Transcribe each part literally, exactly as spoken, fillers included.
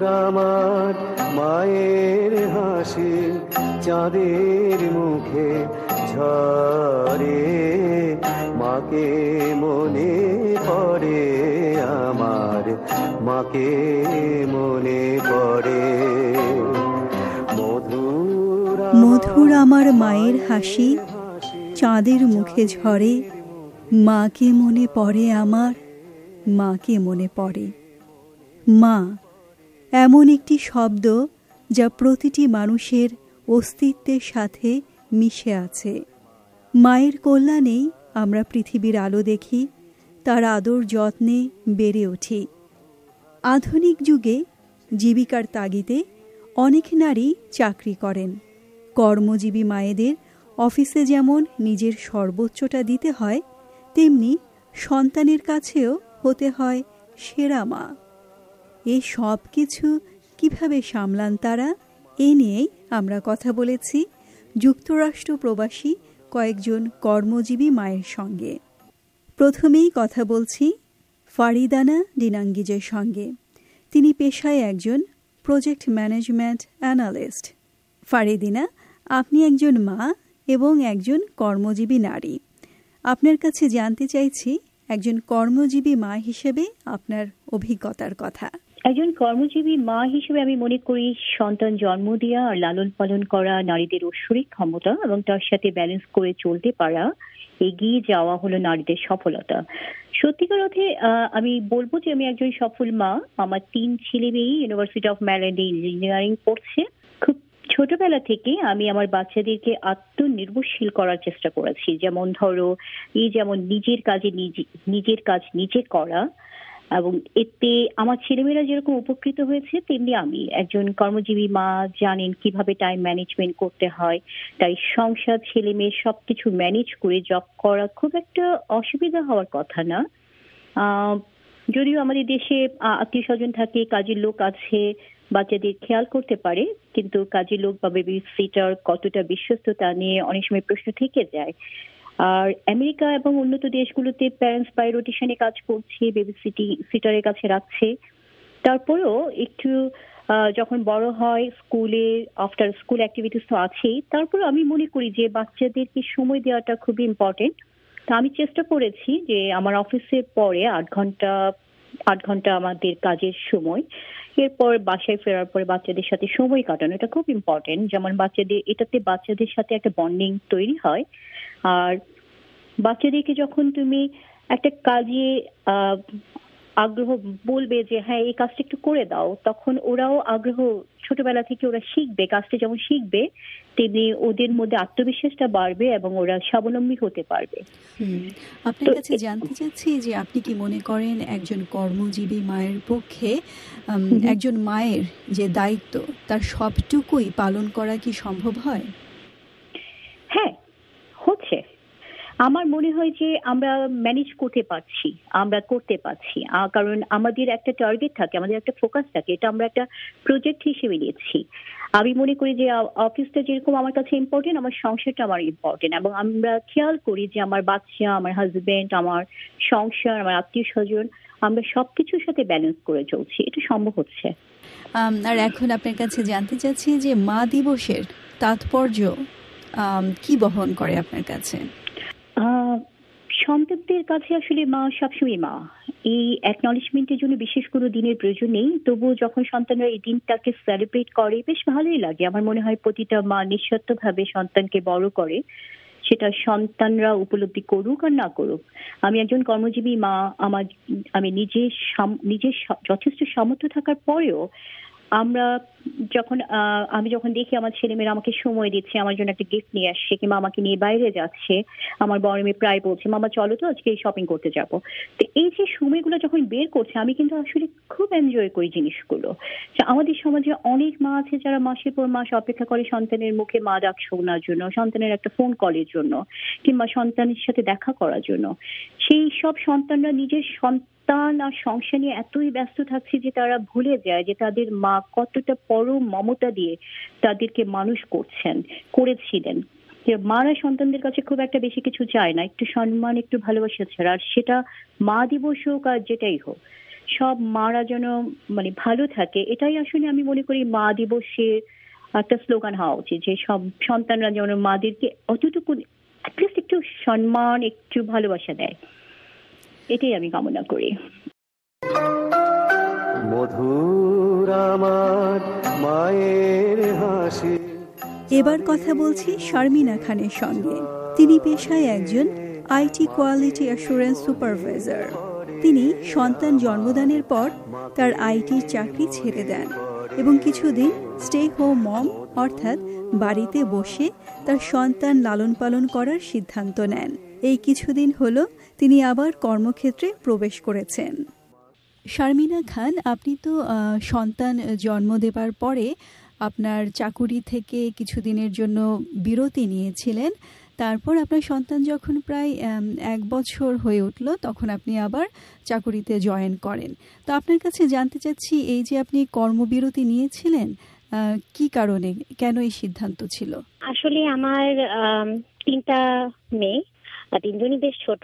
আমার মায়ের হাসি চাঁদের মুখে ঝরে, মাকে মনে পড়ে আমার, মাকে মনে পড়ে। মধুর মধুর আমার মায়ের হাসি চাঁদের মুখে ঝরে, মাকে মনে পড়ে আমার, মাকে মনে পড়ে। মা এমন একটি শব্দ যা প্রতিটি মানুষের অস্তিত্বের সাথে মিশে আছে। মায়ের কল্যাণেই আমরা পৃথিবীর আলো দেখি, তার আদর যত্নে বেড়ে উঠি। আধুনিক যুগে জীবিকার তাগিদে অনেক নারী চাকরি করেন। কর্মজীবী মায়েদের অফিসে যেমন নিজের সর্বোচ্চটা দিতে হয়, তেমনি সন্তানের কাছেও হতে হয় সেরা মা। এ সব কিছু কীভাবে সামলান তারা, এ নিয়েই আমরা কথা বলেছি যুক্তরাষ্ট্র প্রবাসী কয়েকজন কর্মজীবী মায়ের সঙ্গে। প্রথমেই কথা বলছি ফারিদানা ডিনাঙ্গিজের সঙ্গে। তিনি পেশায় একজন প্রজেক্ট ম্যানেজমেন্ট অ্যানালিস্ট। ফারিদিনা, আপনি একজন মা এবং একজন কর্মজীবী নারী। আপনার কাছে জানতে চাইছি একজন কর্মজীবী মা হিসেবে আপনার অভিজ্ঞতার কথা। একজন কর্মজীবী মা হিসেবে আমি মনে করি সন্তান জন্ম দেওয়া আর লালন পালন করা নারীদের ঐশ্বরিক ক্ষমতা, এবং তার সাথে ব্যালেন্স করে চলতে পারা, এগিয়ে যাওয়া হলো নারীদের সফলতা। সত্যিকার অর্থে আমি বলবো যে আমি একজন সফল মা। আমার তিন ছেলে মেয়ে ইউনিভার্সিটি অফ ম্যারিল্যান্ডে ইঞ্জিনিয়ারিং পড়ছে। খুব ছোটবেলা থেকে আমি আমার বাচ্চাদেরকে আত্মনির্ভরশীল করার চেষ্টা করেছি। যেমন ধরো, এই যেমন নিজের কাজে নিজে নিজের কাজ নিজে করা, এবং এতে আমার ছেলেমেয়েরা যেরকম উপকৃত হয়েছে, তেমনি আমি একজন কর্মজীবী মা জানেন কিভাবে টাইম ম্যানেজমেন্ট করতে হয়। তাই সংসার, ছেলে মেয়ে সবকিছু ম্যানেজ করে জব করা খুব একটা অসুবিধা হওয়ার কথা না। আহ যদিও আমাদের দেশে আত্মীয় স্বজন থাকে, কাজের লোক আছে, বাচ্চাদের খেয়াল করতে পারে, কিন্তু কাজের লোক বা বেবি সিটার কতটা বিশ্বস্ততা নিয়ে অনেক সময় প্রশ্ন থেকে যায়। আর আমেরিকা এবং উন্নত দেশগুলোতে প্যারেন্টস বাই রোটেশনে কাজ করছে, বেবি সিটি সিটারের কাছে রাখছে। তারপরেও একটু যখন বড় হয়, স্কুলে আফটার স্কুল অ্যাক্টিভিটিস তো আছেই, তারপরে আমি মনে করি যে বাচ্চাদেরকে সময় দেওয়াটা খুবই ইম্পর্টেন্ট। তা আমি চেষ্টা করেছি যে আমার অফিসের পরে আট ঘন্টা আট ঘন্টা আমাদের কাজের সময়, এরপর বাসায় ফেরার পরে বাচ্চাদের সাথে সময় কাটানো, এটা খুব ইম্পর্টেন্ট। যেমন বাচ্চাদের এটাতে বাচ্চাদের সাথে একটা বন্ডিং তৈরি হয়। আর বাচ্চাদেরকে যখন তুমি একটা কাজে আহ আগ্রহ বলবে যে হ্যাঁ এই কাজটা একটু করে দাও, তখন ওরাও আগ্রহ, ছোটবেলা থেকে ওরা শিখবে, কাজটা যেমন শিখবে তেমনি ওদের মধ্যে আত্মবিশ্বাসটা বাড়বে এবং ওরা স্বাবলম্বী হতে পারবে। আপনার কাছে জানতে চাচ্ছি যে আপনি কি মনে করেন একজন কর্মজীবী মায়ের পক্ষে একজন মায়ের যে দায়িত্ব তার সবটুকুই পালন করা কি সম্ভব হয়? হ্যাঁ, হচ্ছে। আমার মনে হয় যে আমরা ম্যানেজ করতে পারছি, আমরা করতে পারছি, কারণ আমাদের একটা টার্গেট থাকে, আমাদের একটা ফোকাস থাকে। এটা আমরা একটা প্রজেক্ট হিসেবে নিয়েছি। আমি মনে করি যে অফিসটা যেরকম আমার কাছে ইম্পর্টেন্ট, আমার সংসারটা আমার ইম্পর্টেন্ট, এবং আমরা খেয়াল করি যে আমার বাচ্চা, আমার হাজবেন্ড, আমার সংসার, আমার আত্মীয় স্বজন, আমরা সবকিছুর সাথে ব্যালেন্স করে চলছি। এটা সম্ভব হচ্ছে। আর এখন আপনার কাছে জানতে চাচ্ছি যে মা দিবসের তাৎপর্য কি বহন করে আপনার কাছে? সন্তানদের কাছে আসলে মা সবসময় মা। এই অ্যাকনলেজমেন্টের জন্য বিশেষ কোনো দিনের প্রয়োজন নেই, তবুও যখন সন্তানরা এই দিনটাকে সেলিব্রেট করে বেশ ভালোই লাগে। আমার মনে হয় প্রতিটা মা নিঃস্বার্থভাবে সন্তানকে বড় করে, সেটা সন্তানরা উপলব্ধি করুক আর না করুক। আমি একজন কর্মজীবী মা, আমার আমি নিজে নিজের যথেষ্ট সামর্থ্য থাকার পরেও আমরা যখন আমি যখন দেখি আমার ছেলেমেয়েরা আমাকে সময় দিচ্ছে, আমার জন্য একটা গিফট নিয়ে আসছে, কিংবা আমাকে নিয়ে বাইরে যাচ্ছে, আমার বড় মেয়ে প্রায় বলছে মামা চলো তো আজকে শপিং করতে যাবো। তো এই যে সময়গুলো যখন বের করছে, আমি কিন্তু আসলে খুব এনজয় করি জিনিসগুলো। আমাদের সমাজে অনেক মা আছে যারা মাসের পর মাস অপেক্ষা করে সন্তানের মুখে মা ডাক শোনার জন্য, সন্তানের একটা ফোন কলের জন্য, কিংবা সন্তানের সাথে দেখা করার জন্য। সেই সব সন্তানরা নিজের সন্তান আর সংসার নিয়ে এতই ব্যস্ত থাকছে যে তারা ভুলে যায় যে তাদের মা কতটা পরম মমতা দিয়ে তাদেরকে মানুষ করছেন করেছিলেন। যে মারা সন্তানদের কাছে খুব একটা বেশি কিছু চায় না, একটু সম্মান, একটু ভালোবাসা ছাড়া। আর সেটা মা দিবস হোক আর যেটাই হোক, সব মারা যেন মানে ভালো থাকে, এটাই আসলে আমি মনে করি মা দিবসের একটা স্লোগান হওয়া উচিত, যে সব সন্তানরা যেন মাদেরকে অতটুকু অ্যাটলিস্ট একটু সম্মান, একটু ভালোবাসা দেয়। এটাই আমি কামনা করি। মধুর আমার মায়ের হাসি। এবার কথা বলছি শারমিনা খানের সঙ্গে। তিনি পেশায় একজন আইটি কোয়ালিটি অ্যাসুরেন্স সুপারভাইজার। তিনি সন্তান জন্মদানের পর তার আইটির চাকরি ছেড়ে দেন এবং কিছুদিন স্টে হোম মম অর্থাৎ বাড়িতে বসে তার সন্তান লালন পালন করার সিদ্ধান্ত নেন। এই কিছুদিন হলো তিনি আবার কর্মক্ষেত্রে প্রবেশ করেছেন। শারমিনা খান, আপনি তো সন্তান জন্ম দেবার পরে আপনার চাকুরি থেকে কিছুদিনের জন্য বিরতি নিয়েছিলেন। তারপর আপনার সন্তান যখন প্রায় এক বছর হয়ে উঠল তখন আপনি আবার চাকুরিতে জয়েন করেন। তো আপনার কাছে জানতে চাচ্ছি, এই যে আপনি কর্মবিরতি নিয়েছিলেন, কি কারণে, কেন এই সিদ্ধান্ত ছিল? আসলে আমার তিনটা মেয়ে, তিনজনই বেশ ছোট।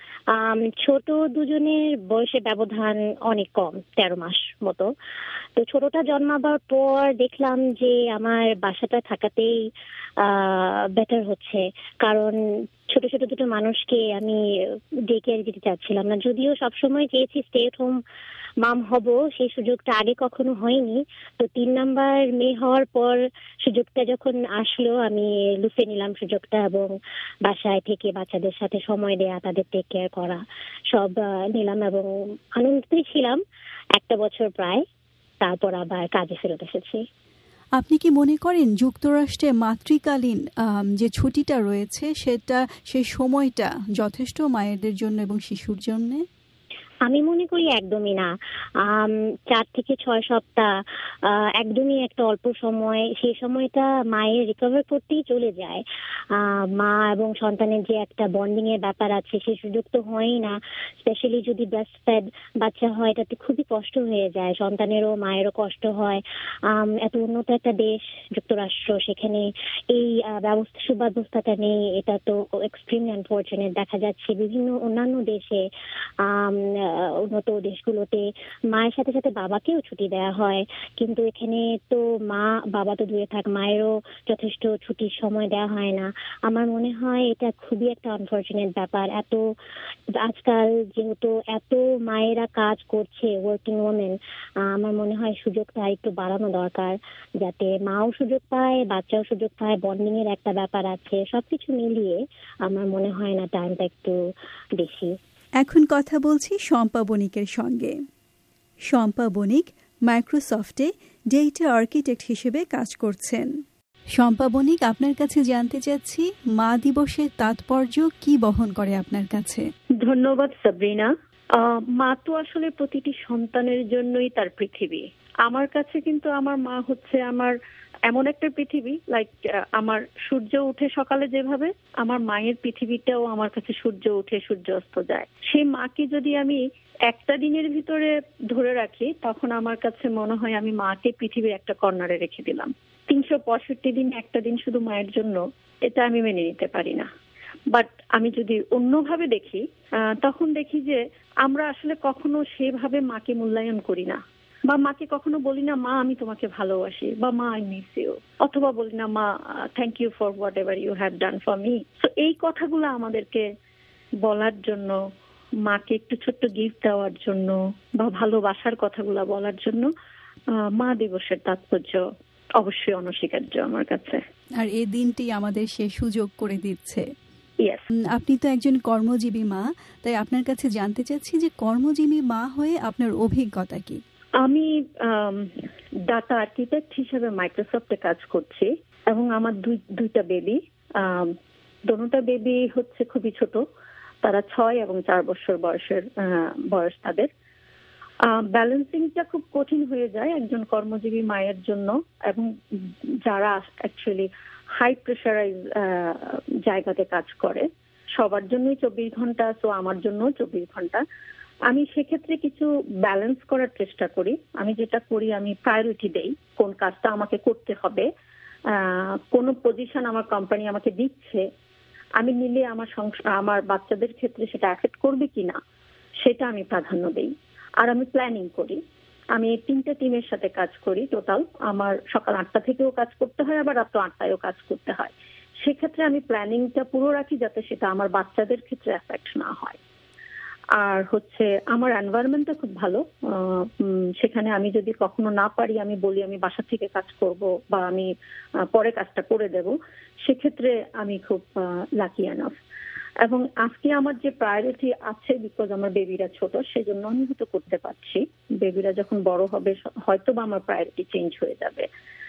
ছোট দুজনের বয়সের ব্যবধান অনেক কম, তেরো মাস মতো। তো ছোটটা জন্মাবার পর দেখলাম যে আমার বাসাটা থাকাতেই বেটার হচ্ছে, কারণ ছোট ছোট দুটো মানুষকে আমি ডে কেয়ার দিতে চাচ্ছিলাম না। যদিও সবসময় চেয়েছি স্টে এট হোম মাম হব, সেই সুযোগটা আগে কখনো হয়নি। তো তিন নাম্বার মেয়ে হওয়ার পর সুযোগটা যখন আসলো, আমি লুফে নিলাম সুযোগটা এবং বাসায় থেকে বাচ্চাদের সাথে সময় দেয়া, তাদের টেক কেয়ার করা সব নিলাম এবং আনন্দই ছিলাম একটা বছর প্রায়। তারপর আবার কাজে ফেরত এসেছি। আপনি কি মনে করেন যুক্তরাষ্ট্রে মাতৃকালীন যে ছুটিটা রয়েছে সেটা, সেই সময়টা যথেষ্ট মায়েদের জন্য এবং শিশুর জন্য? আমি মনে করি একদমই না। চার থেকে ছয় সপ্তাহ একদমই একটা অল্প সময়, সেই সময়টা মায়ের রিকভার করতেই চলে যায়। মা এবং সন্তানের যে একটা বন্ডিং এর ব্যাপার আছে, সেই সুযোগ তো হয়ই না। স্পেশালি যদি ব্রেস্ট ফেড বাচ্চা হয়, এটাতে খুবই কষ্ট হয়ে যায়, সন্তানেরও মায়েরও কষ্ট হয়। এত উন্নত একটা দেশ যুক্তরাষ্ট্র, সেখানে এই ব্যবস্থা সুব্যবস্থাটা নেই, এটা তো এক্সট্রিমলি আনফরচুনেট। দেখা যাচ্ছে বিভিন্ন অন্যান্য দেশে, উন্নত দেশগুলোতে মায়ের সাথে সাথে বাবাকেও ছুটি দেওয়া হয়, কিন্তু এখানে তো মা বাবা তো দূরে থাক, মায়েরও যথেষ্ট ছুটির সময় দেওয়া হয় না। আমার মনে হয় এটা খুবই একটা আনফরচুনেট ব্যাপার। এত আজকাল যেহেতু এত মায়েরা কাজ করছে, ওয়ার্কিং ওমেন, আমার মনে হয় সুযোগটা একটু বাড়ানো দরকার, যাতে মাও সুযোগ পায়, বাচ্চাও সুযোগ পায়। বন্ডিং এর একটা ব্যাপার আছে, সবকিছু মিলিয়ে আমার মনে হয় না টাইমটা একটু বেশি। এখন কথা বলছি শম্পা বণিকের সঙ্গে। শম্পা বণিক মাইক্রোসফটে ডেটা আর্কিটেক্ট হিসেবে কাজ করছেন। শম্পা বণিক, আপনার কাছে জানতে চাচ্ছি মা দিবসের তাৎপর্য কি বহন করে আপনার কাছে? ধন্যবাদ সাবরিনা। মা তো আসলে প্রতিটি সন্তানের জন্যই তার পৃথিবী। আমার কাছে কিন্তু আমার মা হচ্ছে আমার এমন একটা পৃথিবী, লাইক আমার সূর্য উঠে সকালে যেভাবে, আমার মায়ের পৃথিবীটাও আমার কাছে সূর্য উঠে সূর্য অস্ত যায়। সেই মাকে যদি আমি একটা দিনের ভিতরে ধরে রাখি, তখন আমার কাছে মনে হয় আমি মাকে পৃথিবীর একটা কর্নারে রেখে দিলাম। তিনশো পঁয়ষট্টি দিন একটা দিন শুধু মায়ের জন্য, এটা আমি মেনে নিতে পারি না। বাট আমি যদি অন্যভাবে দেখি, তখন দেখি যে আমরা আসলে কখনো সেভাবে মাকে মূল্যায়ন করি না, বা মাকে কখনো বলি না মা আমি তোমাকে ভালোবাসি, বা মা আই মিস ইউ, অথবা বলি না মা thank you for whatever you have done for me. তো এই কথাগুলো আমাদেরকে বলার জন্য, মাকে একটু ছোট্ট গিফট দেওয়ার জন্য, বা ভালোবাসার কথাগুলো বলার জন্য মা দিবসের তাৎপর্য অবশ্যই অনস্বীকার্য আমার কাছে। আর এই দিনটি আমাদের সে সুযোগ করে দিচ্ছে। Yes. আপনি তো একজন কর্মজীবী মা, তাই আপনার কাছে জানতে চাচ্ছি যে কর্মজীবী মা হয়ে আপনার অভিজ্ঞতা কি? আমি ডাটা আর্কিটেক্ট হিসেবে মাইক্রোসফটে কাজ করছি এবং আমার দুই দুইটা বেবি, দোনোটা বেবি হচ্ছে খুবই ছোট, তারা ছয় এবং চার বছর বয়সের বয়স তাদের। ব্যালেন্সিংটা খুব কঠিন হয়ে যায় একজন কর্মজীবী মায়ের জন্য, এবং যারা অ্যাকচুয়ালি হাই প্রেশারাইজ জায়গাতে কাজ করে, সবার জন্যই চব্বিশ ঘন্টা, তো আমার জন্য চব্বিশ ঘন্টা। আমি সেক্ষেত্রে কিছু ব্যালেন্স করার চেষ্টা করি। আমি যেটা করি, আমি প্রায়োরিটি দেই কোন কাজটা আমাকে করতে হবে, কোন পজিশন আমার কোম্পানি আমাকে দিচ্ছে, আমি নিলে আমার আমার বাচ্চাদের ক্ষেত্রে সেটা অ্যাফেক্ট করবে কিনা, সেটা আমি প্রাধান্য দেই। আর আমি প্ল্যানিং করি। আমি তিনটা টিমের সাথে কাজ করি টোটাল। আমার সকাল আটটা থেকেও কাজ করতে হয়, আবার রাত আটটায়ও কাজ করতে হয়। সেক্ষেত্রে আমি প্ল্যানিংটা পুরো রাখি যাতে সেটা আমার বাচ্চাদের ক্ষেত্রে এফেক্ট না হয়। আর হচ্ছে আমার এনভায়রনমেন্টটা খুব ভালো। সেখানে আমি যদি কখনো না পারি, আমি বলি আমি বাসা থেকে কাজ করব বা আমি পরে কাজটা করে দেব, সেক্ষেত্রে আমি খুব লাকি এনাফ। এবং আজকে আমার যে প্রায়োরিটি আছে, বিকজ আমার বেবিরা ছোট, সেজন্য আমি হয়তো করতে পারছি। বেবিরা যখন বড় হবে হয়তো বা আমার প্রায়োরিটি চেঞ্জ হয়ে যাবে।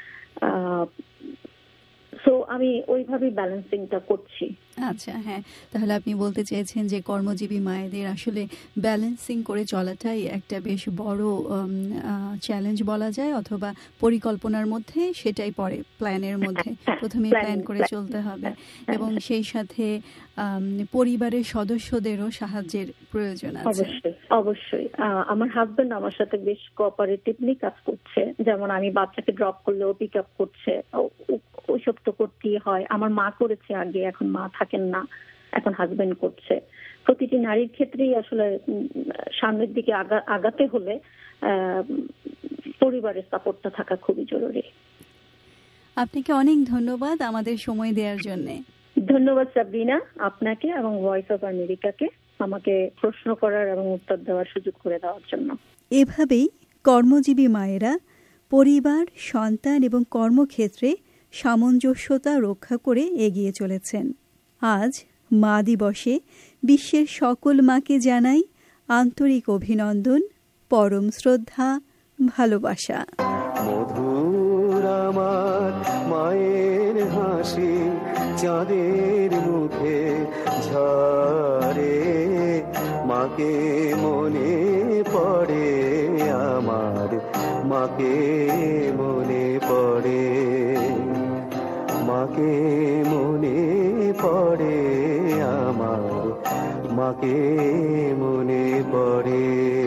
সো আমি ওইভাবেই ব্যালেন্সিংটা করছি। আচ্ছা, হ্যাঁ, তাহলে আপনি বলতে চেয়েছেন যে কর্মজীবী মায়েদের আসলে ব্যালেন্সিং করে চলাটাই একটা বেশ বড় চ্যালেঞ্জ বলা যায়, অথবা পরিকল্পনার মধ্যে সেটাই পড়ে, প্ল্যানের মধ্যে প্রথমে প্ল্যান করে চলতে হবে, এবং সেই সাথে পরিবারের সদস্যদেরও সাহায্যের প্রয়োজন আছে। অবশ্যই অবশ্যই আমার হাজবেন্ড আমার সাথে বেশ কোঅপারেটিভলি কাজ করছে। যেমন আমি বাচ্চাকে ড্রপ করলেও পিক আপ করছে, ওইসব তো করতেই হয়। আমার মা করেছে আগে, এখন মা থাকেন না, এখন হাজবেন্ড করছে। প্রতিটি নারীর ক্ষেত্রেই আসলে সামনের দিকে আগাতে হলে পরিবারের সাপোর্টটা থাকা খুবই জরুরি। আপনাকে অনেক ধন্যবাদ আমাদের সময় দেওয়ার জন্য। ধন্যবাদ সাবরিনা, আপনাকে এবং ভয়েস অফ আমেরিকাকে আমাকে প্রশ্ন করার এবং উত্তর দেওয়ার সুযোগ করে দেওয়ার জন্য। এভাবেই কর্মজীবী মায়েরা পরিবার, সন্তান এবং কর্মক্ষেত্রে সামঞ্জস্যতা রক্ষা করে এগিয়ে চলেছেন। আজ মা দিবসে বিশ্বের সকল মাকে জানাই আন্তরিক অভিনন্দন, পরম শ্রদ্ধা, ভালোবাসা। মধুর আমার মায়ের হাসি চাঁদের মুখে ঝরে, মাকে মনে পড়ে আমার, মাকে মনে পড়ে, মাকে মনে পড়ে আমার, মাকে মনে পড়ে।